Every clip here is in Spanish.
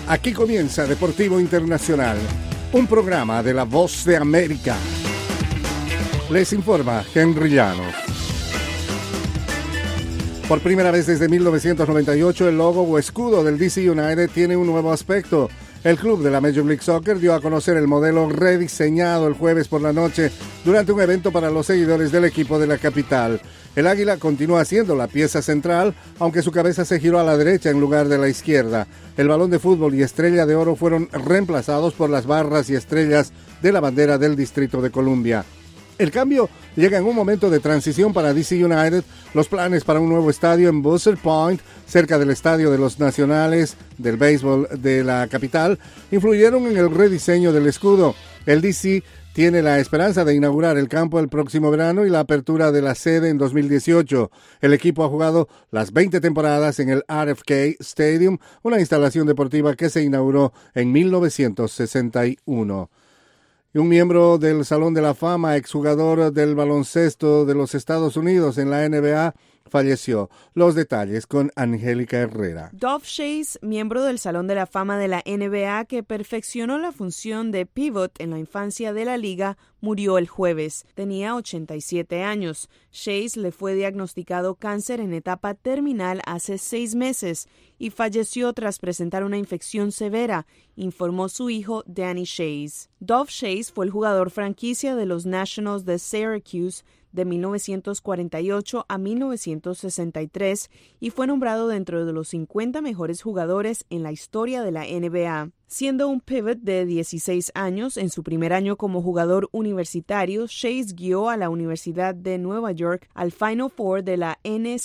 Aquí comienza Deportivo Internacional, un programa de La Voz de América. Les informa Henry Llanos. Por primera vez desde 1998, el logo o escudo del DC United tiene un nuevo aspecto. El club de la Major League Soccer dio a conocer el modelo rediseñado el jueves por la noche durante un evento para los seguidores del equipo de la capital. El águila continúa siendo la pieza central, aunque su cabeza se giró a la derecha en lugar de la izquierda. El balón de fútbol y estrella de oro fueron reemplazados por las barras y estrellas de la bandera del Distrito de Columbia. El cambio llega en un momento de transición para DC United. Los planes para un nuevo estadio en Buzzard Point, cerca del estadio de los Nacionales del béisbol de la capital, influyeron en el rediseño del escudo. El DC tiene la esperanza de inaugurar el campo el próximo verano y la apertura de la sede en 2018. El equipo ha jugado las 20 temporadas en el RFK Stadium, una instalación deportiva que se inauguró en 1961. Y un miembro del Salón de la Fama, exjugador del baloncesto de los Estados Unidos en la NBA, falleció. Los detalles con Angélica Herrera. Dov Chase, miembro del Salón de la Fama de la NBA que perfeccionó la función de pivot en la infancia de la liga, murió el jueves. Tenía 87 años. Chase le fue diagnosticado cáncer en etapa terminal hace 6 meses y falleció tras presentar una infección severa, informó su hijo Danny Chase. Dov Chase fue el jugador franquicia de los Nationals de Syracuse de 1948 a 1963 y fue nombrado dentro de los 50 mejores jugadores en la historia de la NBA. Siendo un pivot de 16 años, en su primer año como jugador universitario, Chase guió a la Universidad de Nueva York al Final Four de la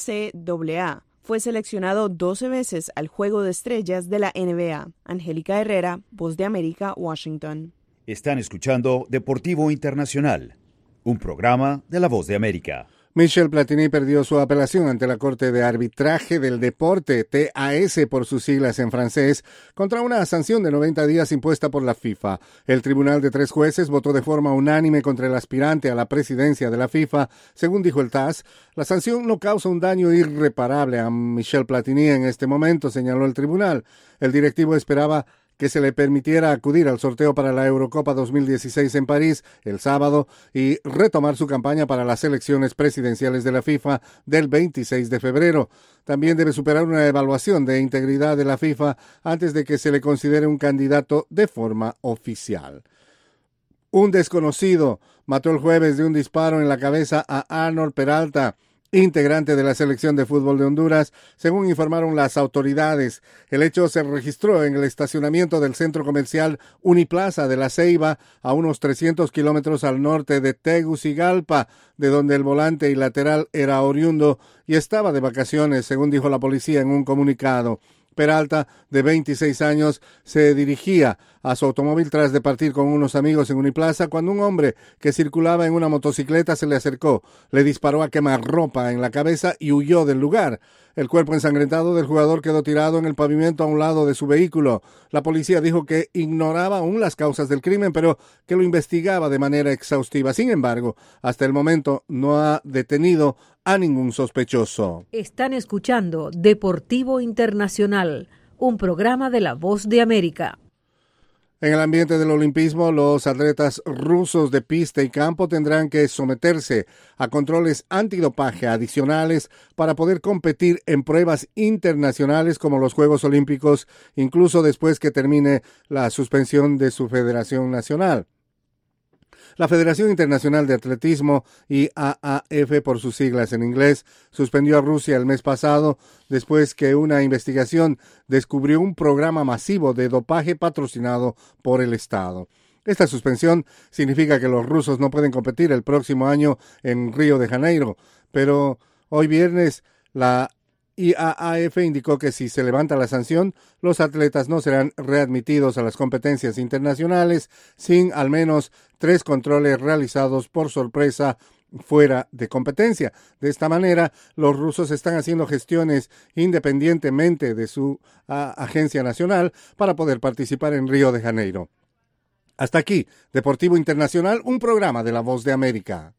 NCAA. Fue seleccionado 12 veces al Juego de Estrellas de la NBA. Angélica Herrera, Voz de América, Washington. Están escuchando Deportivo Internacional, un programa de La Voz de América. Michel Platini perdió su apelación ante la Corte de Arbitraje del Deporte, TAS por sus siglas en francés, contra una sanción de 90 días impuesta por la FIFA. El tribunal de 3 jueces votó de forma unánime contra el aspirante a la presidencia de la FIFA. Según dijo el TAS, la sanción no causa un daño irreparable a Michel Platini en este momento, señaló el tribunal. El directivo esperaba que se le permitiera acudir al sorteo para la Eurocopa 2016 en París el sábado y retomar su campaña para las elecciones presidenciales de la FIFA del 26 de febrero. También debe superar una evaluación de integridad de la FIFA antes de que se le considere un candidato de forma oficial. Un desconocido mató el jueves de un disparo en la cabeza a Arnold Peralta, integrante de la selección de fútbol de Honduras, según informaron las autoridades. El hecho se registró en el estacionamiento del centro comercial Uniplaza de La Ceiba, a unos 300 kilómetros al norte de Tegucigalpa, de donde el volante y lateral era oriundo y estaba de vacaciones, según dijo la policía en un comunicado. Peralta, de 26 años, se dirigía a su automóvil tras de partir con unos amigos en Uniplaza cuando un hombre que circulaba en una motocicleta se le acercó, le disparó a quemarropa en la cabeza y huyó del lugar. El cuerpo ensangrentado del jugador quedó tirado en el pavimento a un lado de su vehículo. La policía dijo que ignoraba aún las causas del crimen, pero que lo investigaba de manera exhaustiva. Sin embargo, hasta el momento no ha detenido a ningún sospechoso. Están escuchando Deportivo Internacional, un programa de La Voz de América. En el ambiente del olimpismo, los atletas rusos de pista y campo tendrán que someterse a controles antidopaje adicionales para poder competir en pruebas internacionales como los Juegos Olímpicos, incluso después que termine la suspensión de su federación nacional. La Federación Internacional de Atletismo, IAAF por sus siglas en inglés, suspendió a Rusia el mes pasado después que una investigación descubrió un programa masivo de dopaje patrocinado por el Estado. Esta suspensión significa que los rusos no pueden competir el próximo año en Río de Janeiro, pero hoy viernes la IAAF indicó que si se levanta la sanción, los atletas no serán readmitidos a las competencias internacionales sin al menos 3 controles realizados por sorpresa fuera de competencia. De esta manera, los rusos están haciendo gestiones independientemente de su agencia nacional para poder participar en Río de Janeiro. Hasta aquí, Deportivo Internacional, un programa de La Voz de América.